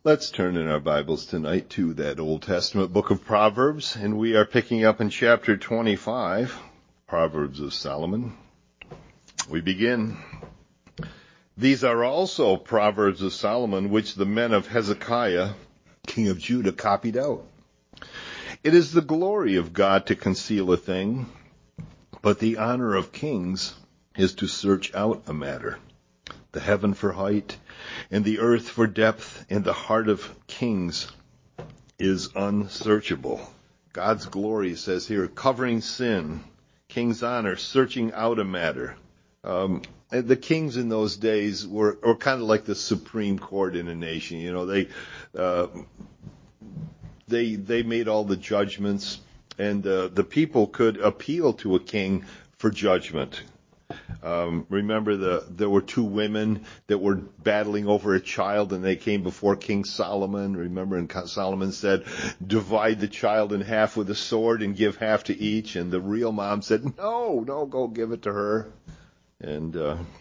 Let's turn in our Bibles tonight to that Old Testament book of Proverbs, and we are picking up in chapter 25, Proverbs of Solomon. We begin. These are also Proverbs of Solomon, which the men of Hezekiah, king of Judah, copied out. It is the glory of God to conceal a thing, but the honor of kings is to search out a matter. The heaven for height, and the earth for depth, and the heart of kings is unsearchable. God's glory, says here, covering sin, king's honor, searching out a matter. The kings in those days were kind of like the Supreme Court in a nation. You know, they made all the judgments, and the people could appeal to a king for judgment. Remember there were two women that were battling over a child, and they came before King Solomon. Remember, and Solomon said, divide the child in half with a sword and give half to each. And the real mom said, no, go give it to her. And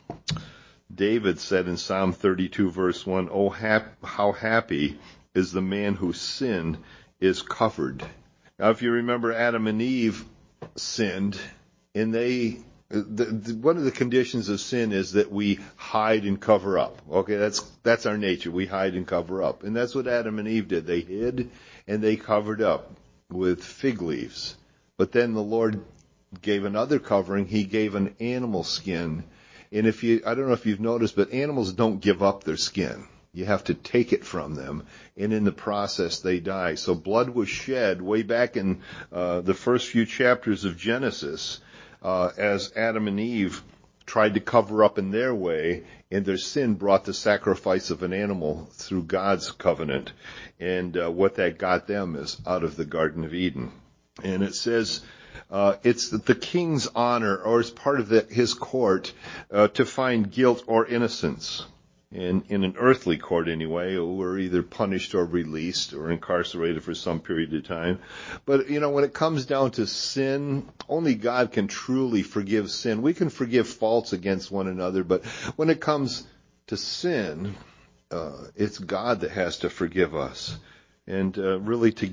David said in Psalm 32 verse 1, oh, how happy is the man whose sin is covered. Now, if you remember, Adam and Eve sinned, and one of the conditions of sin is that we hide and cover up. Okay, that's our nature. We hide and cover up. And that's what Adam and Eve did. They hid and they covered up with fig leaves. But then the Lord gave another covering. He gave an animal skin. And I don't know if you've noticed, but animals don't give up their skin. You have to take it from them, and in the process they die. So blood was shed way back in the first few chapters of Genesis, as Adam and Eve tried to cover up in their way, and their sin brought the sacrifice of an animal through God's covenant. And what that got them is out of the Garden of Eden. And it says it's the king's honor, or as part of his court, to find guilt or innocence. In an earthly court anyway, we're either punished or released or incarcerated for some period of time. But, you know, when it comes down to sin, only God can truly forgive sin. We can forgive faults against one another, but when it comes to sin, it's God that has to forgive us. And really to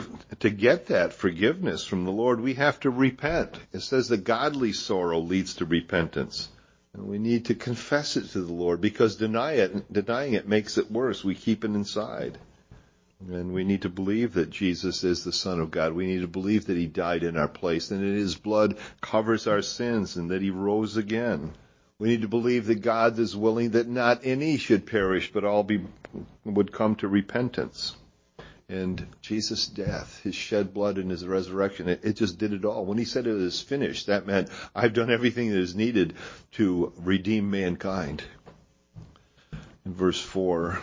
get that forgiveness from the Lord, we have to repent. It says that godly sorrow leads to repentance. And we need to confess it to the Lord, because denying it makes it worse. We keep it inside. And we need to believe that Jesus is the Son of God. We need to believe that He died in our place, and that His blood covers our sins, and that He rose again. We need to believe that God is willing that not any should perish, but all would come to repentance. And Jesus' death, His shed blood and His resurrection, it just did it all. When He said it is finished, that meant I've done everything that is needed to redeem mankind. In verse 4,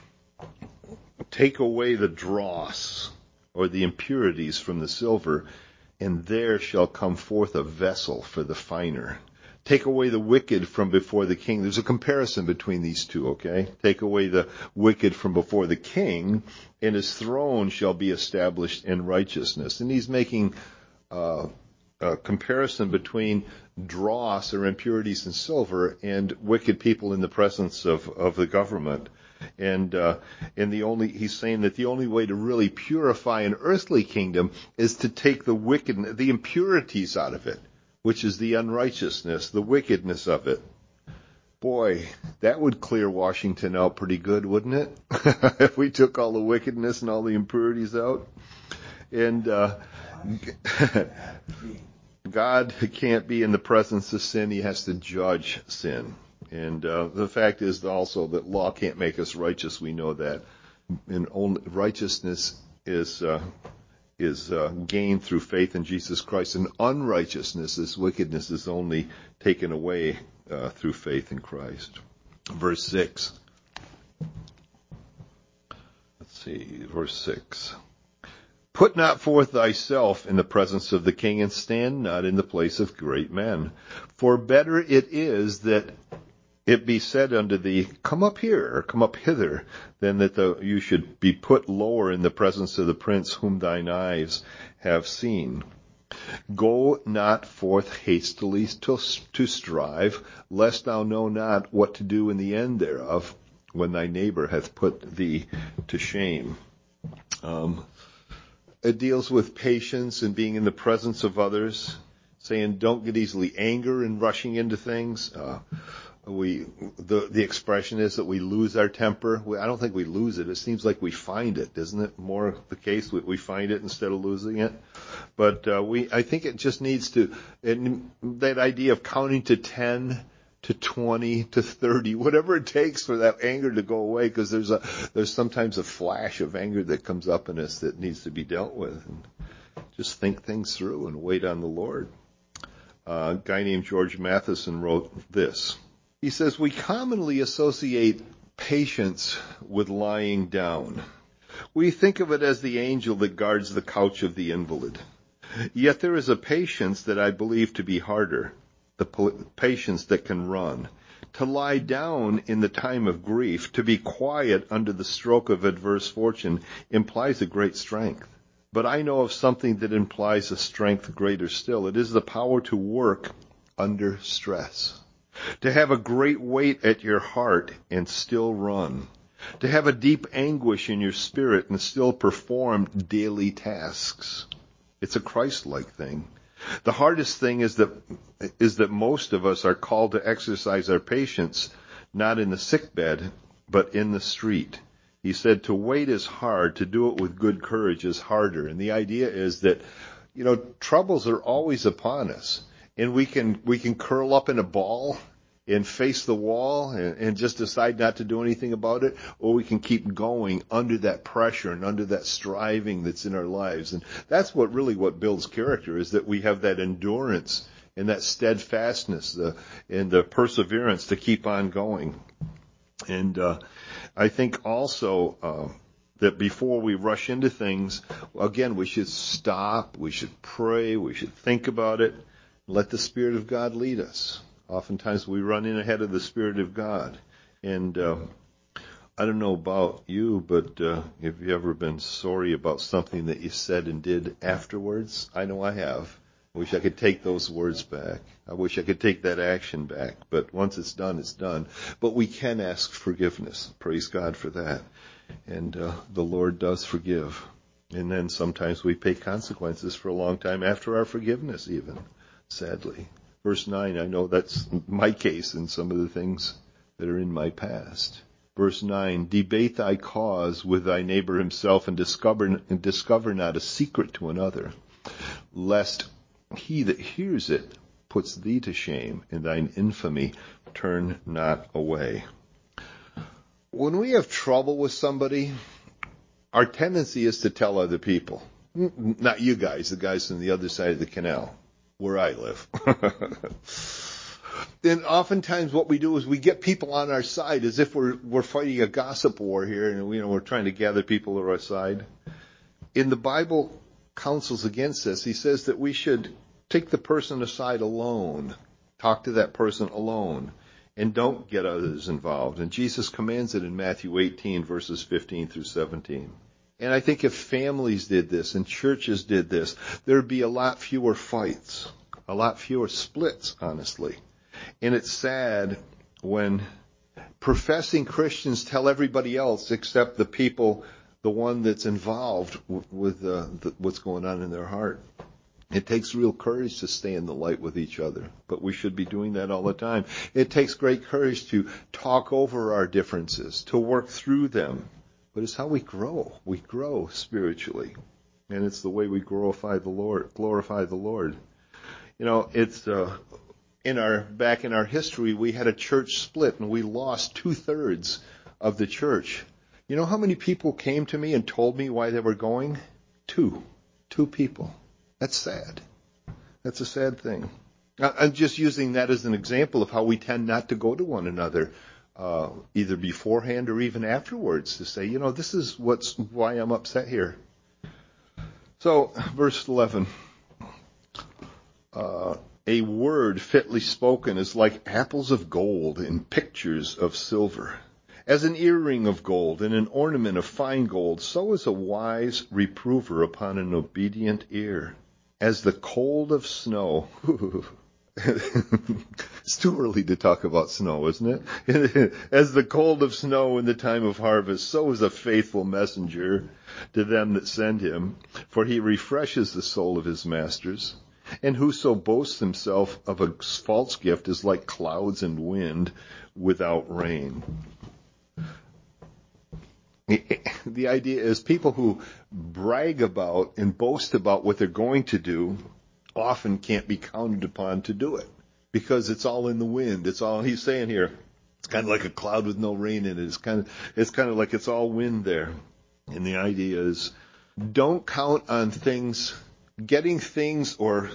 take away the dross, or the impurities, from the silver, and there shall come forth a vessel for the finer. Take away the wicked from before the king. There's a comparison between these two, okay? Take away the wicked from before the king, and his throne shall be established in righteousness. And he's making a comparison between dross, or impurities in silver, and wicked people in the presence of the government. And he's saying that the only way to really purify an earthly kingdom is to take the impurities out of it, which is the unrighteousness, the wickedness of it. Boy, that would clear Washington out pretty good, wouldn't it? If we took all the wickedness and all the impurities out. And God can't be in the presence of sin. He has to judge sin. And the fact is also that law can't make us righteous. We know that. And only righteousness is gained through faith in Jesus Christ, and unrighteousness, this wickedness, is only taken away through faith in Christ. Verse 6. Verse 6. Put not forth thyself in the presence of the king, and stand not in the place of great men. For better it is that it be said unto thee, come up here, or come up hither, than that you should be put lower in the presence of the prince whom thine eyes have seen. Go not forth hastily to strive, lest thou know not what to do in the end thereof, when thy neighbor hath put thee to shame. It deals with patience and being in the presence of others, saying don't get easily angry and rushing into things. The expression is that we lose our temper. I don't think we lose it. It seems like we find it, isn't it? More the case we find it instead of losing it. But I think it just needs to, that idea of counting to 10 to 20 to 30, whatever it takes for that anger to go away, because there's sometimes a flash of anger that comes up in us that needs to be dealt with. And just think things through and wait on the Lord. A guy named George Matheson wrote this. He says, we commonly associate patience with lying down. We think of it as the angel that guards the couch of the invalid. Yet there is a patience that I believe to be harder, the patience that can run. To lie down in the time of grief, to be quiet under the stroke of adverse fortune, implies a great strength. But I know of something that implies a strength greater still. It is the power to work under stress. To have a great weight at your heart and still run. To have a deep anguish in your spirit and still perform daily tasks. It's a Christ-like thing. The hardest thing is that most of us are called to exercise our patience, not in the sickbed, but in the street. He said to wait is hard, to do it with good courage is harder. And the idea is that, troubles are always upon us. And we can curl up in a ball and face the wall and just decide not to do anything about it, or we can keep going under that pressure and under that striving that's in our lives. And that's what builds character, is that we have that endurance and that steadfastness and the perseverance to keep on going. And I think also that before we rush into things, again, we should stop, we should pray, we should think about it, let the Spirit of God lead us. Oftentimes we run in ahead of the Spirit of God. And I don't know about you, but have you ever been sorry about something that you said and did afterwards? I know I have. I wish I could take those words back. I wish I could take that action back. But once it's done, it's done. But we can ask forgiveness. Praise God for that. And the Lord does forgive. And then sometimes we pay consequences for a long time after our forgiveness even, sadly. Verse 9, I know that's my case in some of the things that are in my past. Verse 9, debate thy cause with thy neighbor himself and discover not a secret to another, lest he that hears it puts thee to shame and thine infamy turn not away. When we have trouble with somebody, our tendency is to tell other people. Not you guys, the guys on the other side of the canal, where I live. Then oftentimes what we do is we get people on our side as if we're fighting a gossip war here, and we're trying to gather people to our side. In the Bible counsels against this. He says that we should take the person aside alone, talk to that person alone, and don't get others involved. And Jesus commands it in Matthew 18, verses 15 through 17. And I think if families did this and churches did this, there'd be a lot fewer fights, a lot fewer splits, honestly. And it's sad when professing Christians tell everybody else except the people, the one that's involved with what's going on in their heart. It takes real courage to stay in the light with each other, but we should be doing that all the time. It takes great courage to talk over our differences, to work through them. But it's how we grow. We grow spiritually. And it's the way we glorify the Lord. It's back in our history, we had a church split and we lost 2/3 of the church. You know how many people came to me and told me why they were going? Two people. That's sad. That's a sad thing. I'm just using that as an example of how we tend not to go to one another, either beforehand or even afterwards, to say, this is why I'm upset here. So, verse 11. A word fitly spoken is like apples of gold in pictures of silver. As an earring of gold and an ornament of fine gold, so is a wise reprover upon an obedient ear. As the cold of snow It's too early to talk about snow, isn't it? As the cold of snow in the time of harvest, so is a faithful messenger to them that send him. For he refreshes the soul of his masters. And whoso boasts himself of a false gift is like clouds and wind without rain. The idea is people who brag about and boast about what they're going to do often can't be counted upon to do it because it's all in the wind. It's all, he's saying here, it's kind of like a cloud with no rain in it. It's kind of like it's all wind there. And the idea is don't count on things, getting things or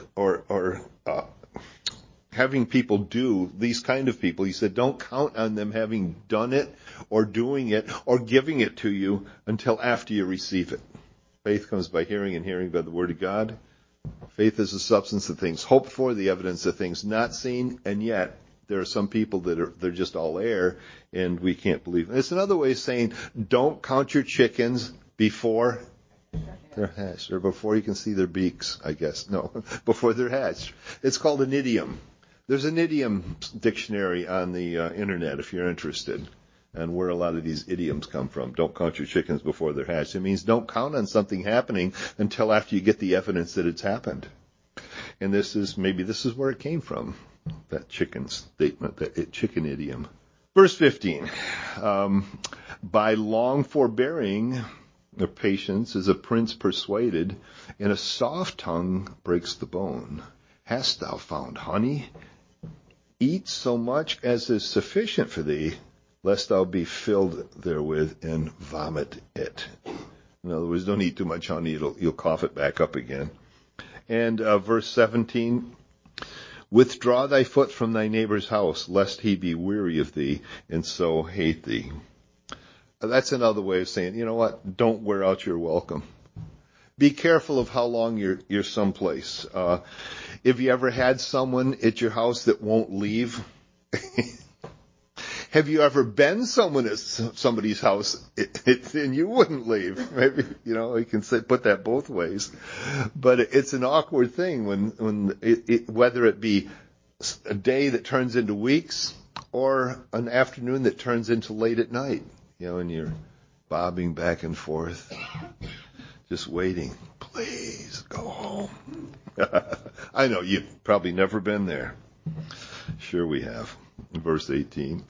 having people do, these kind of people, he said, don't count on them having done it or doing it or giving it to you until after you receive it. Faith comes by hearing and hearing by the word of God. Faith is the substance of things hoped for, the evidence of things not seen, and yet there are some people they're just all air and we can't believe it. It's another way of saying don't count your chickens before they're hatched, or before you can see their beaks, I guess. No, before they're hatched. It's called an idiom. There's an idiom dictionary on the internet if you're interested, and where a lot of these idioms come from. Don't count your chickens before they're hatched. It means don't count on something happening until after you get the evidence that it's happened. And this is where it came from, that chicken statement, that chicken idiom. Verse 15, by long forbearing, the patience is a prince persuaded, and a soft tongue breaks the bone. Hast thou found honey? Eat so much as is sufficient for thee, lest thou be filled therewith and vomit it. In other words, don't eat too much honey, you'll cough it back up again. And verse 17, withdraw thy foot from thy neighbor's house, lest he be weary of thee, and so hate thee. That's another way of saying, you know what, don't wear out your welcome. Be careful of how long you're someplace. If you ever had someone at your house that won't leave, have you ever been someone at somebody's house and you wouldn't leave? Maybe, you can put that both ways. But it's an awkward thing when whether it be a day that turns into weeks or an afternoon that turns into late at night, and you're bobbing back and forth, just waiting. Please go home. I know you've probably never been there. Sure we have. Verse 18.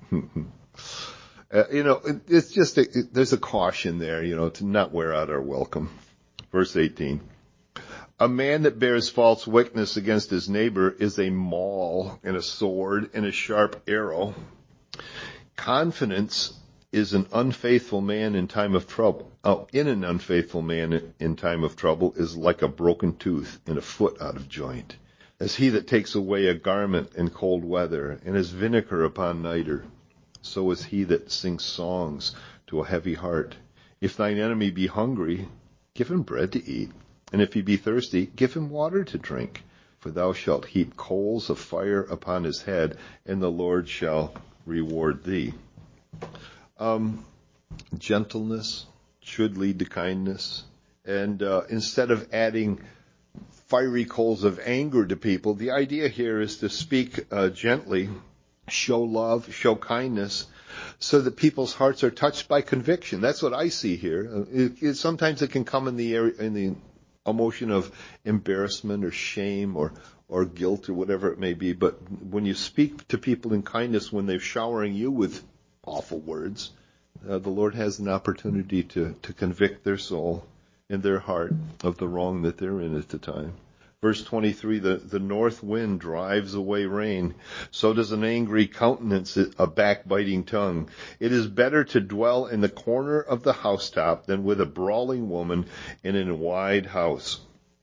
It's just there's a caution there, to not wear out our welcome. Verse 18. A man that bears false witness against his neighbor is a maul and a sword and a sharp arrow. Confidence is an unfaithful man in time of trouble. In an unfaithful man in time of trouble is like a broken tooth and a foot out of joint. As he that takes away a garment in cold weather, and as vinegar upon nitre, so is he that sings songs to a heavy heart. If thine enemy be hungry, give him bread to eat, and if he be thirsty, give him water to drink. For thou shalt heap coals of fire upon his head, and the Lord shall reward thee. Gentleness should lead to kindness, and instead of adding fiery coals of anger to people, the idea here is to speak gently, show love, show kindness, so that people's hearts are touched by conviction. That's what I see here. Sometimes it can come in the emotion of embarrassment or shame or guilt or whatever it may be. But when you speak to people in kindness, when they're showering you with awful words, the Lord has an opportunity to convict their soul in their heart of the wrong that they're in at the time. Verse 23, the north wind drives away rain. So does an angry countenance a backbiting tongue. It is better to dwell in the corner of the housetop than with a brawling woman in a wide house.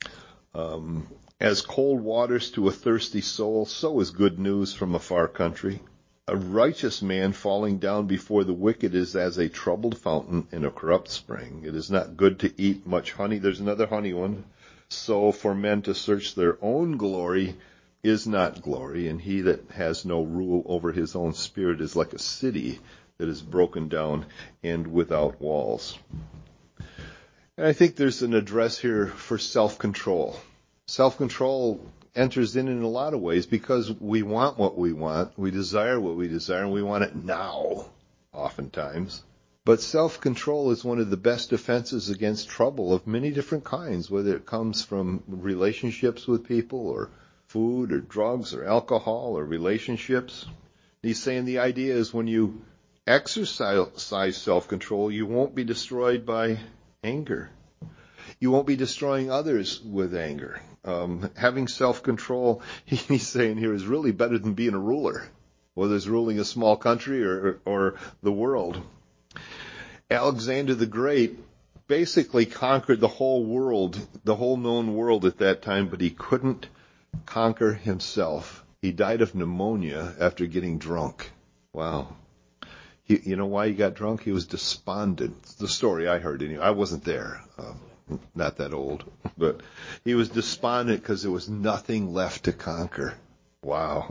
As cold waters to a thirsty soul, so is good news from a far country. A righteous man falling down before the wicked is as a troubled fountain in a corrupt spring. It is not good to eat much honey. There's another honey one. So for men to search their own glory is not glory, and he that has no rule over his own spirit is like a city that is broken down and without walls. And I think there's an address here for self-control. Self-control enters in a lot of ways because we want what we want, we desire what we desire, and we want it now, oftentimes. But self-control is one of the best defenses against trouble of many different kinds, whether it comes from relationships with people or food or drugs or alcohol or relationships. He's saying the idea is when you exercise self-control, you won't be destroyed by anger. You won't be destroying others with anger. Having self-control, he's saying here, is really better than being a ruler, whether it's ruling a small country or the world. Alexander the Great basically conquered the whole world, the whole known world at that time, but he couldn't conquer himself. He died of pneumonia after getting drunk. Wow. You know why he got drunk? He was despondent. It's the story I heard anyway. I wasn't there. Not that old. But he was despondent because there was nothing left to conquer. Wow.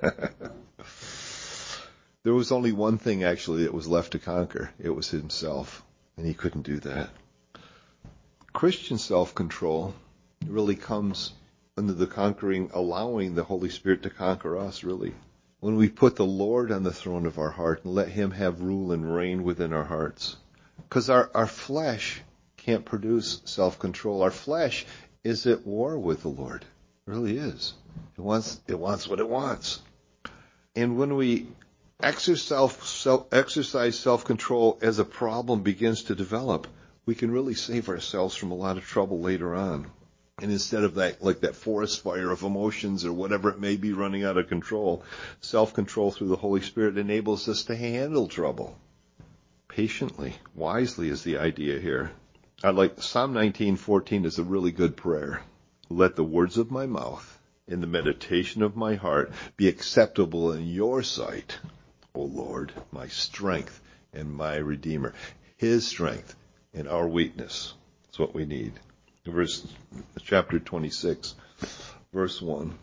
There was only one thing, actually, that was left to conquer. It was himself. And he couldn't do that. Christian self-control really comes under the conquering, allowing the Holy Spirit to conquer us, really. When we put the Lord on the throne of our heart and let Him have rule and reign within our hearts. Because our flesh can't produce self-control. Our flesh is at war with the Lord. It really is. It wants what it wants. And when we exercise self-control as a problem begins to develop, we can really save ourselves from a lot of trouble later on. And instead of that, like that forest fire of emotions or whatever it may be running out of control, self-control through the Holy Spirit enables us to handle trouble. Patiently, wisely is the idea here. I like Psalm 19:14 is a really good prayer. Let the words of my mouth and the meditation of my heart be acceptable in your sight, O Lord, my strength and my Redeemer. His strength and our weakness is what we need. Chapter 26, verse 1.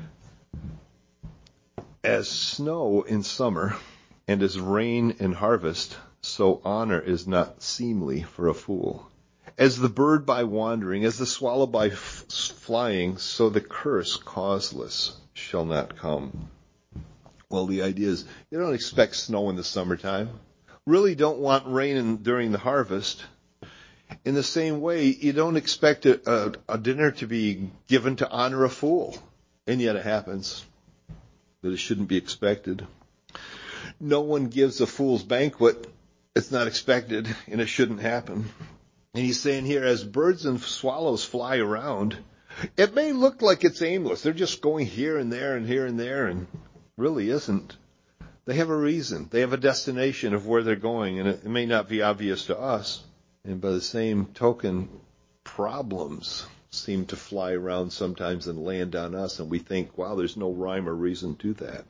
As snow in summer and as rain in harvest, so honor is not seemly for a fool. As the bird by wandering, as the swallow by flying, so the curse causeless shall not come. Well, the idea is you don't expect snow in the summertime. Really don't want rain during the harvest. In the same way, you don't expect a dinner to be given to honor a fool. And yet it happens. But it shouldn't be expected. No one gives a fool's banquet. It's not expected, and it shouldn't happen. And he's saying here, as birds and swallows fly around, it may look like it's aimless. They're just going here and there and here and there, and really isn't. They have a reason. They have a destination of where they're going, and it may not be obvious to us. And by the same token, problems seem to fly around sometimes and land on us, and we think, wow, there's no rhyme or reason to that.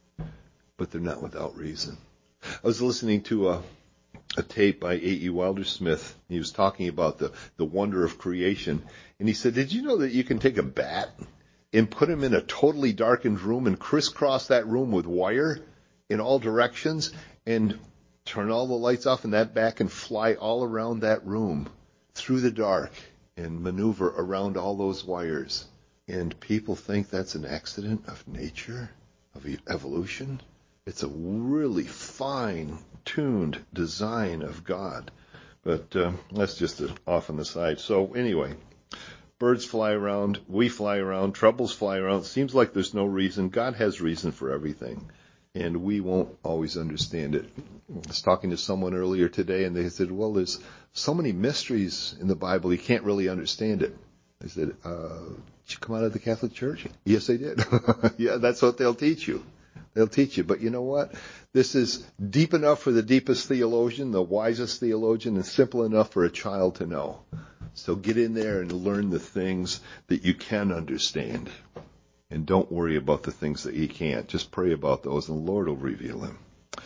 But they're not without reason. I was listening to a tape by A.E. Wilder-Smith. He was talking about the wonder of creation. And he said, did you know that you can take a bat and put him in a totally darkened room and crisscross that room with wire in all directions and turn all the lights off, and that bat can fly all around that room through the dark and maneuver around all those wires? And people think that's an accident of nature, of evolution. It's a really fine-tuned design of God. But that's just off on the side. So anyway, birds fly around, we fly around, troubles fly around. It seems like there's no reason. God has reason for everything, and we won't always understand it. I was talking to someone earlier today, and they said, well, there's so many mysteries in the Bible, you can't really understand it. I said, did you come out of the Catholic Church? Yes, I did. Yeah, that's what they'll teach you. They'll teach you. But you know what? This is deep enough for the deepest theologian, the wisest theologian, and simple enough for a child to know. So get in there and learn the things that you can understand. And don't worry about the things that you can't. Just pray about those, and the Lord will reveal them.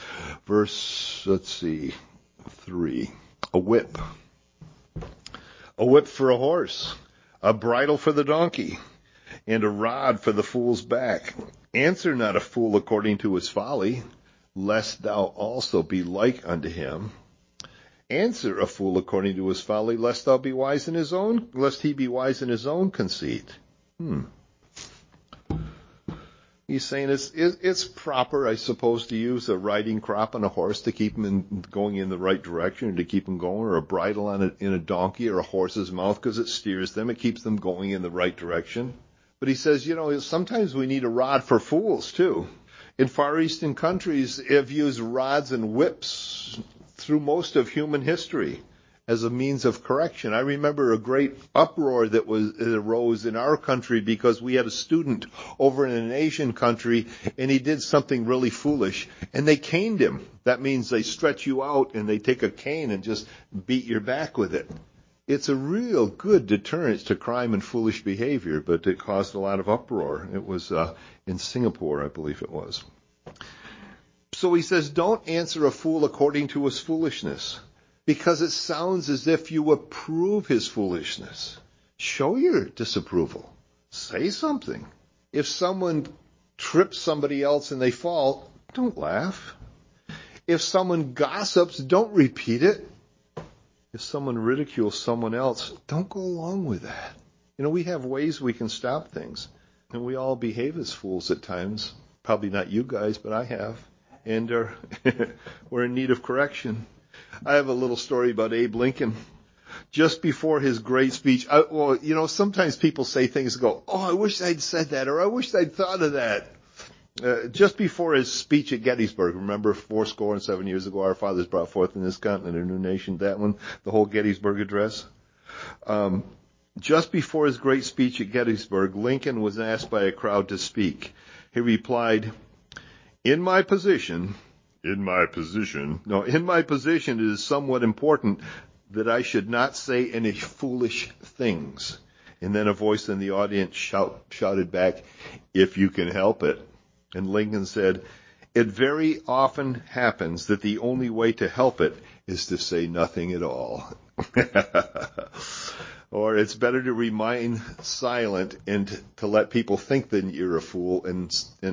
Verse, 3. A whip. A whip for a horse. A bridle for the donkey. And a rod for the fool's back. Answer not a fool according to his folly, lest thou also be like unto him. Answer a fool according to his folly, lest he be wise in his own conceit. He's saying it's proper, I suppose, to use a riding crop on a horse to keep him going in the right direction, or to keep him going, or a bridle in a donkey or a horse's mouth, because it steers them, it keeps them going in the right direction. But he says, sometimes we need a rod for fools too. In Far Eastern countries, have used rods and whips through most of human history as a means of correction. I remember a great uproar that arose in our country because we had a student over in an Asian country and he did something really foolish and they caned him. That means they stretch you out and they take a cane and just beat your back with it. It's a real good deterrent to crime and foolish behavior, but it caused a lot of uproar. It was in Singapore, I believe it was. So he says, don't answer a fool according to his foolishness, because it sounds as if you approve his foolishness. Show your disapproval. Say something. If someone trips somebody else and they fall, don't laugh. If someone gossips, don't repeat it. If someone ridicules someone else, don't go along with that. We have ways we can stop things. And we all behave as fools at times. Probably not you guys, but I have. And we're in need of correction. I have a little story about Abe Lincoln. Just before his great speech, sometimes people say things and go, I wish I'd said that, or I wish I'd thought of that. Just before his speech at Gettysburg, remember 7 years ago, our fathers brought forth in this continent a new nation, that one, the whole Gettysburg Address. Just before his great speech at Gettysburg, Lincoln was asked by a crowd to speak. He replied, In my position, it is somewhat important that I should not say any foolish things. And then a voice in the audience shouted back, if you can help it. And Lincoln said, it very often happens that the only way to help it is to say nothing at all. Or it's better to remain silent and to let people think that you're a fool and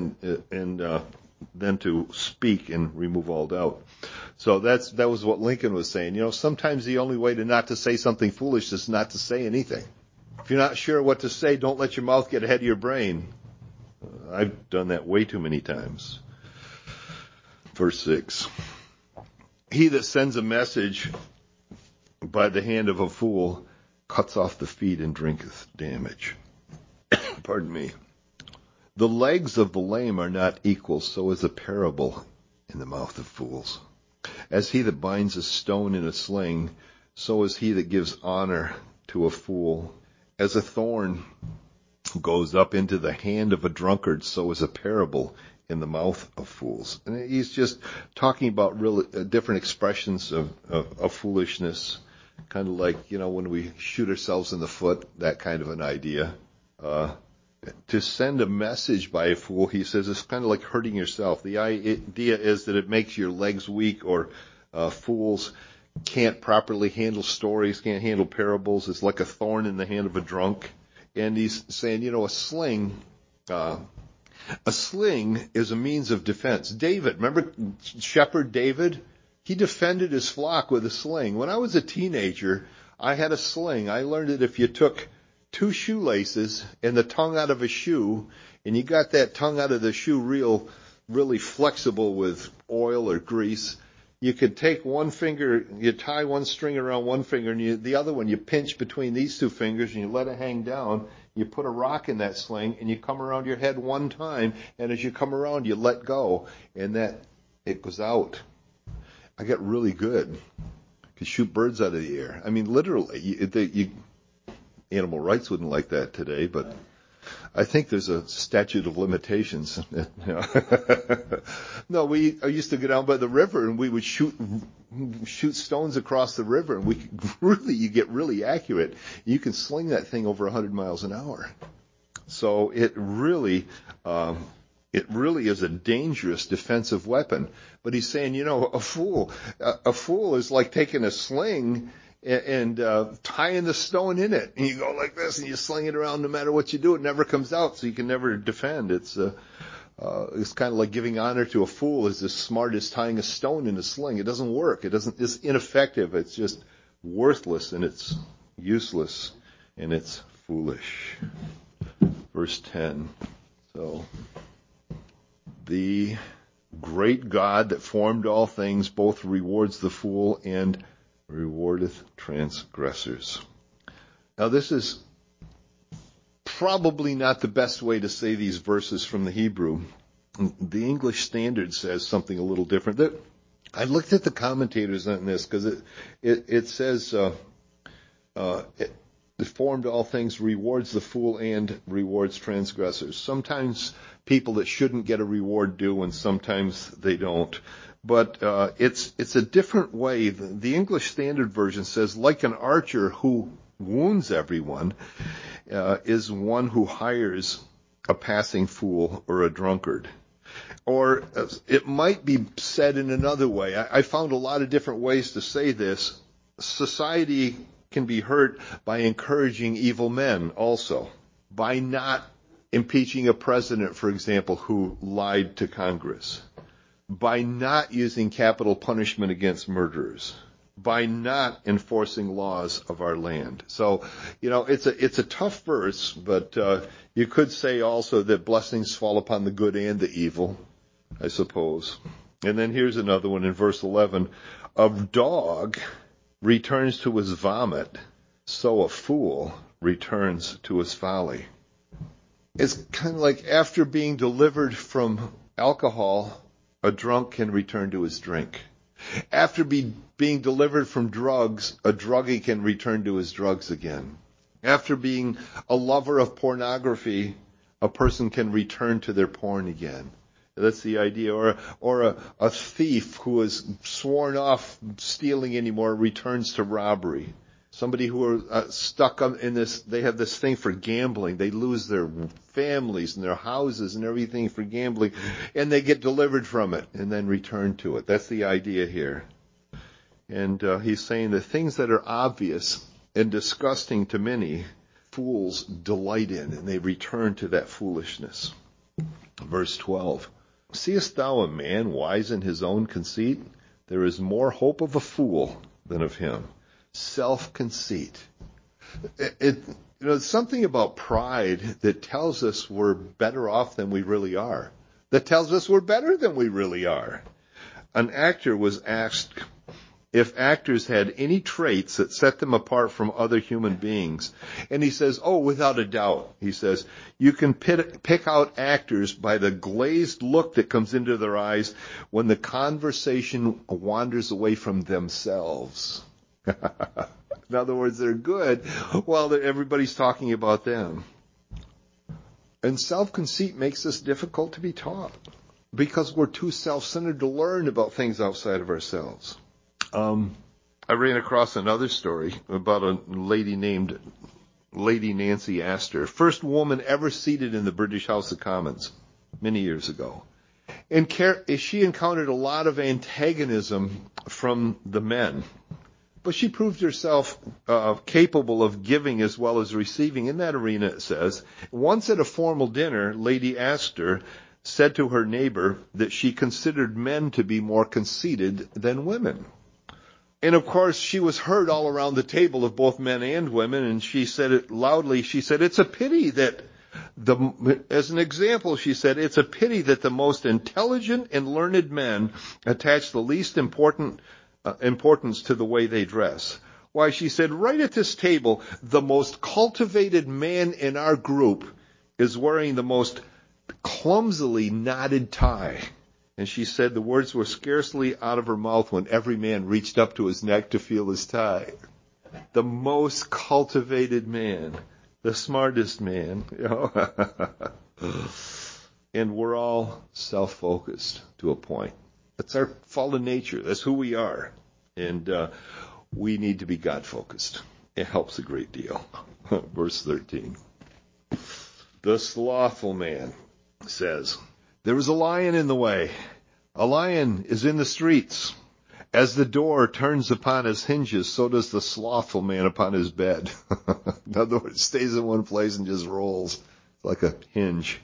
than to speak and remove all doubt. So that was what Lincoln was saying. Sometimes the only way not to say something foolish is not to say anything. If you're not sure what to say, don't let your mouth get ahead of your brain. I've done that way too many times. Verse 6. He that sends a message by the hand of a fool cuts off the feet and drinketh damage. Pardon me. The legs of the lame are not equal, so is a parable in the mouth of fools. As he that binds a stone in a sling, so is he that gives honor to a fool. As a thorn goes up into the hand of a drunkard, so is a parable in the mouth of fools. And he's just talking about really different expressions of foolishness, kind of like, when we shoot ourselves in the foot, that kind of an idea. To send a message by a fool, he says, it's kind of like hurting yourself. The idea is that it makes your legs weak, or fools can't properly handle stories, can't handle parables. It's like a thorn in the hand of a drunk. And he's saying, a sling is a means of defense. David, remember shepherd David? He defended his flock with a sling. When I was a teenager, I had a sling. I learned that if you took 2 shoelaces and the tongue out of a shoe, and you got that tongue out of the shoe really flexible with oil or grease, you could take one finger, you tie one string around one finger, and the other one you pinch between these 2 fingers, and you let it hang down. You put a rock in that sling, and you come around your head one time, and as you come around, you let go, and it goes out. I got really good. Could shoot birds out of the air. I mean, literally. Animal rights wouldn't like that today, but I think there's a statute of limitations. No, I used to go down by the river and we would shoot stones across the river, and you get really accurate. You can sling that thing over 100 miles an hour. So it really is a dangerous defensive weapon. But he's saying, a fool is like taking a sling and tying the stone in it, and you go like this, and you sling it around. No matter what you do, it never comes out, so you can never defend. It's kind of like giving honor to a fool is as smart as tying a stone in a sling. It doesn't work. It's ineffective. It's just worthless, and it's useless, and it's foolish. Verse 10. So The great God that formed all things both rewards the fool and rewardeth transgressors. Now this is probably not the best way to say these verses from the Hebrew. The English Standard says something a little different. I looked at the commentators on this because it says it formed all things, rewards the fool and rewards transgressors. Sometimes people that shouldn't get a reward do, and sometimes they don't. But it's a different way. The English Standard Version says, like an archer who wounds everyone, is one who hires a passing fool or a drunkard. Or it might be said in another way. I found a lot of different ways to say this. Society can be hurt by encouraging evil men also, by not impeaching a president, for example, who lied to Congress, by not using capital punishment against murderers, by not enforcing laws of our land. So, it's a tough verse, but you could say also that blessings fall upon the good and the evil, I suppose. And then here's another one in verse 11. A dog returns to his vomit, so a fool returns to his folly. It's kind of like after being delivered from alcohol, a drunk can return to his drink. After being delivered from drugs, a druggie can return to his drugs again. After being a lover of pornography, a person can return to their porn again. That's the idea. Or a thief who is sworn off stealing anymore returns to robbery. Somebody who are stuck in this, they have this thing for gambling. They lose their families and their houses and everything for gambling, and they get delivered from it and then return to it. That's the idea here. And he's saying the things that are obvious and disgusting to many, fools delight in, and they return to that foolishness. Verse 12. Seest thou a man wise in his own conceit? There is more hope of a fool than of him. Self-conceit. It's something about pride that tells us we're better off than we really are. That tells us we're better than we really are. An actor was asked if actors had any traits that set them apart from other human beings. And he says, without a doubt. He says, you can pick out actors by the glazed look that comes into their eyes when the conversation wanders away from themselves. In other words, they're good while everybody's talking about them. And self-conceit makes this difficult to be taught because we're too self-centered to learn about things outside of ourselves. I ran across another story about a lady named Lady Nancy Astor, first woman ever seated in the British House of Commons many years ago. And she encountered a lot of antagonism from the men. But she proved herself capable of giving as well as receiving in that arena, it says. Once at a formal dinner, Lady Astor said to her neighbor that she considered men to be more conceited than women. And of course, she was heard all around the table of both men and women, and she said it loudly. She said, it's a pity that as an example, she said, it's a pity that the most intelligent and learned men attach the least importance to the way they dress. Why, she said, right at this table, the most cultivated man in our group is wearing the most clumsily knotted tie. And she said the words were scarcely out of her mouth when every man reached up to his neck to feel his tie. The most cultivated man, the smartest man. And we're all self-focused to a point. That's our fallen nature. That's who we are. And we need to be God-focused. It helps a great deal. Verse 13. The slothful man says, there is a lion in the way. A lion is in the streets. As the door turns upon his hinges, so does the slothful man upon his bed. In other words, stays in one place and just rolls like a hinge.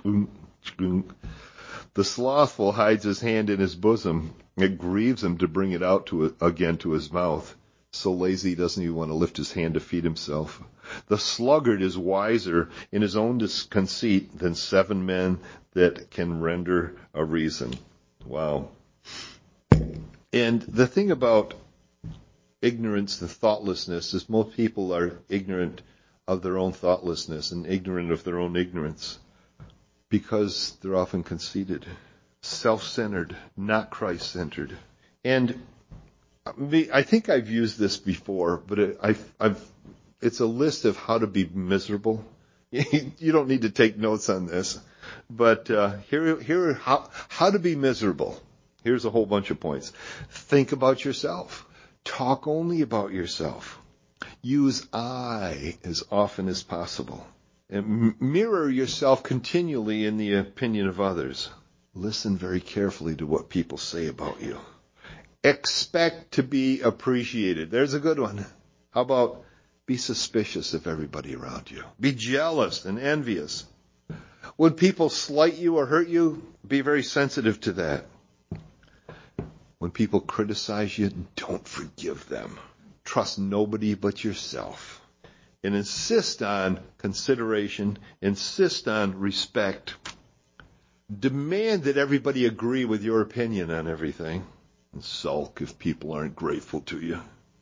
The slothful hides his hand in his bosom. It grieves him to bring it out again to his mouth. So lazy he doesn't even want to lift his hand to feed himself. The sluggard is wiser in his own conceit than 7 men that can render a reason. Wow. And the thing about ignorance and thoughtlessness is most people are ignorant of their own thoughtlessness and ignorant of their own ignorance because they're often conceited, self-centered, not Christ-centered. And I think I've used this before, but it's a list of how to be miserable. You don't need to take notes on this, but here are how to be miserable. Here's a whole bunch of points. Think about yourself. Talk only about yourself. Use I as often as possible. And mirror yourself continually in the opinion of others. Listen very carefully to what people say about you. Expect to be appreciated. There's a good one. How about be suspicious of everybody around you? Be jealous and envious. When people slight you or hurt you, be very sensitive to that. When people criticize you, don't forgive them. Trust nobody but yourself. And insist on consideration. Insist on respect. Demand that everybody agree with your opinion on everything. And sulk if people aren't grateful to you.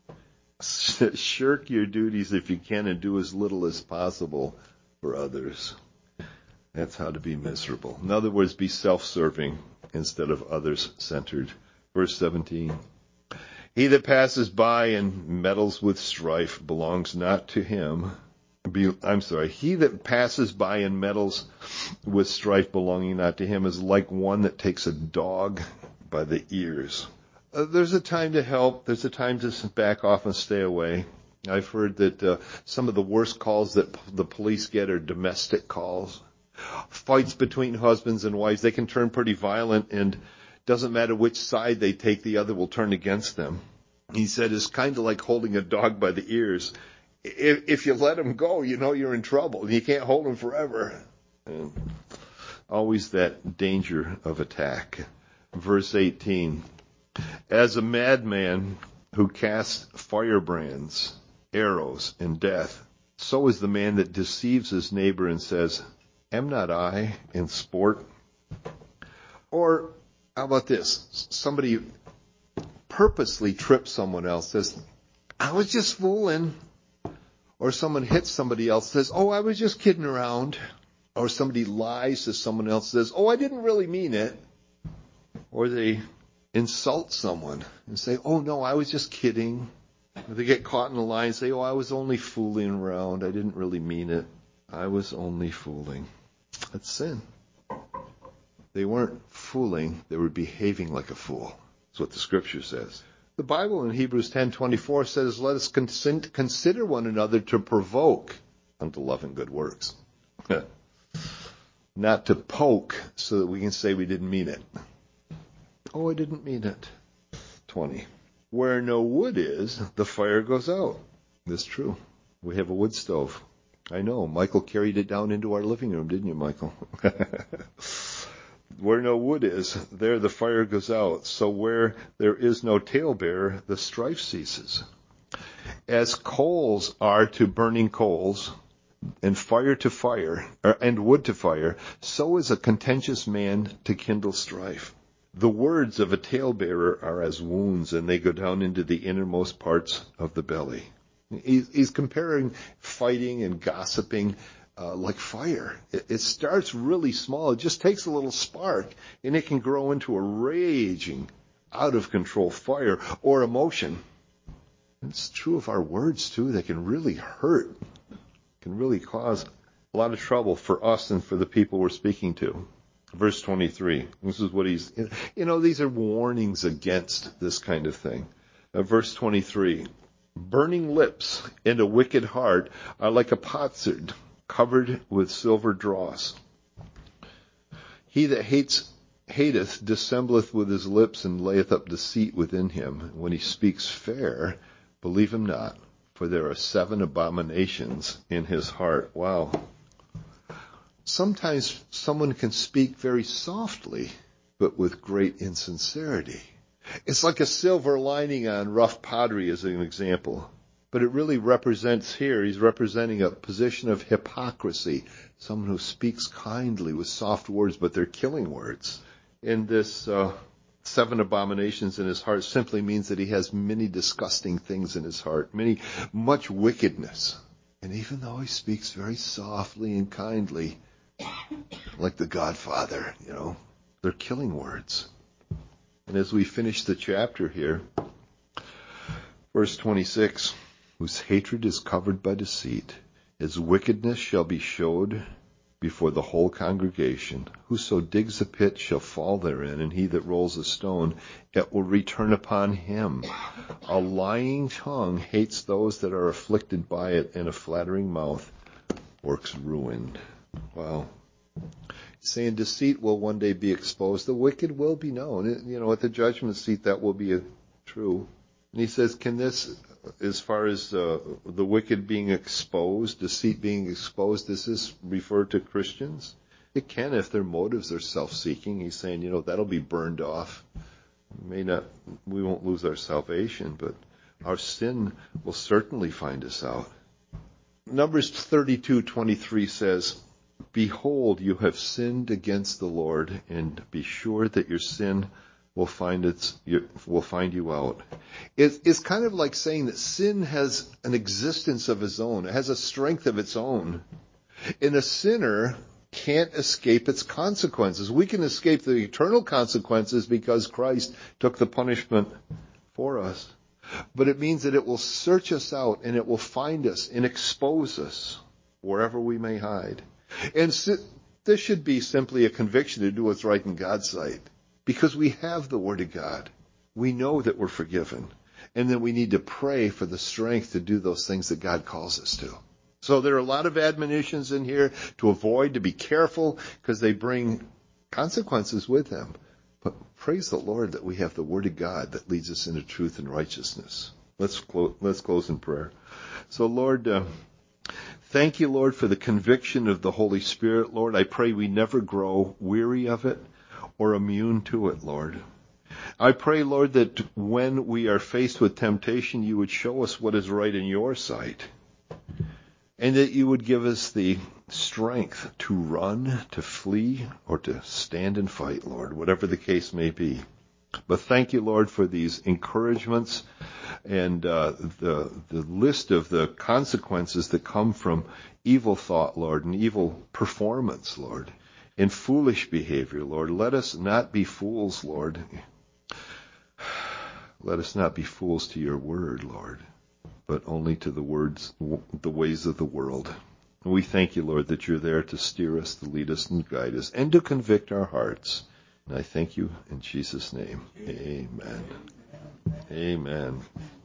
Shirk your duties if you can and do as little as possible for others. That's how to be miserable. In other words, be self-serving instead of others-centered. Verse 17. He that passes by and meddles with strife belongs not to him. He that passes by and meddles with strife belonging not to him is like one that takes a dog by the ears. There's a time to help. There's a time to back off and stay away. I've heard that some of the worst calls that the police get are domestic calls. Fights between husbands and wives, they can turn pretty violent, and doesn't matter which side they take, the other will turn against them. He said it's kind of like holding a dog by the ears. If you let him go, you know you're in trouble. You can't hold him forever. And always that danger of attack. Verse 18. As a madman who casts firebrands, arrows, and death, so is the man that deceives his neighbor and says, am not I in sport? Or how about this? Somebody purposely trips someone else, says, I was just fooling. Or someone hits somebody else, says, oh, I was just kidding around. Or somebody lies to someone else, says, oh, I didn't really mean it. Or they insult someone and say, oh, no, I was just kidding. Or they get caught in a lie and say, oh, I was only fooling around. I didn't really mean it. I was only fooling. That's sin. They weren't fooling. They were behaving like a fool. That's what the Scripture says. The Bible in Hebrews 10:24 says, let us consider one another to provoke unto love and good works. Not to poke so that we can say we didn't mean it. Oh, I didn't mean it. 20. Where no wood is, the fire goes out. That's true. We have a wood stove. I know. Michael carried it down into our living room, didn't you, Michael? Where no wood is, there the fire goes out. So where there is no talebearer, the strife ceases. As coals are to burning coals, and fire to fire, and wood to fire, so is a contentious man to kindle strife. The words of a talebearer are as wounds, and they go down into the innermost parts of the belly. He's comparing fighting and gossiping like fire. It starts really small. It just takes a little spark, and it can grow into a raging, out-of-control fire or emotion. It's true of our words, too. They can really hurt, can really cause a lot of trouble for us and for the people we're speaking to. Verse 23. This is what these are warnings against this kind of thing. Verse 23. Burning lips and a wicked heart are like a potsherd covered with silver dross. He that hateth dissembleth with his lips and layeth up deceit within him. When he speaks fair, believe him not, for there are 7 abominations in his heart. Wow. Sometimes someone can speak very softly, but with great insincerity. It's like a silver lining on rough pottery as an example. But it really represents here, he's representing a position of hypocrisy. Someone who speaks kindly with soft words, but they're killing words. In this 7 abominations in his heart simply means that he has many disgusting things in his heart, much wickedness. And even though he speaks very softly and kindly, like the Godfather, they're killing words. And as we finish the chapter here, verse 26, whose hatred is covered by deceit, his wickedness shall be showed before the whole congregation. Whoso digs a pit shall fall therein, and he that rolls a stone, it will return upon him. A lying tongue hates those that are afflicted by it, and a flattering mouth works ruin. Wow. Saying deceit will one day be exposed. The wicked will be known. At the judgment seat, that will be true. And he says, can this, as far as the wicked being exposed, deceit being exposed, does this refer to Christians? It can if their motives are self-seeking. He's saying, that'll be burned off. We won't lose our salvation, but our sin will certainly find us out. Numbers 32:23 says, behold, you have sinned against the Lord, and be sure that your sin will find you out. It's kind of like saying that sin has an existence of its own. It has a strength of its own. And a sinner can't escape its consequences. We can escape the eternal consequences because Christ took the punishment for us. But it means that it will search us out, and it will find us and expose us wherever we may hide. And this should be simply a conviction to do what's right in God's sight. Because we have the Word of God. We know that we're forgiven. And that we need to pray for the strength to do those things that God calls us to. So there are a lot of admonitions in here to avoid, to be careful, because they bring consequences with them. But praise the Lord that we have the Word of God that leads us into truth and righteousness. Let's close in prayer. So Lord, thank you, Lord, for the conviction of the Holy Spirit. Lord, I pray we never grow weary of it or immune to it, Lord. I pray, Lord, that when we are faced with temptation, you would show us what is right in your sight. And that you would give us the strength to run, to flee, or to stand and fight, Lord, whatever the case may be. But thank you, Lord, for these encouragements and the list of the consequences that come from evil thought, Lord, and evil performance, Lord, and foolish behavior, Lord. Let us not be fools, Lord. Let us not be fools to your word, Lord, but only to the ways of the world. And we thank you, Lord, that you're there to steer us, to lead us and guide us, and to convict our hearts. And I thank you in Jesus' name. Amen. Amen.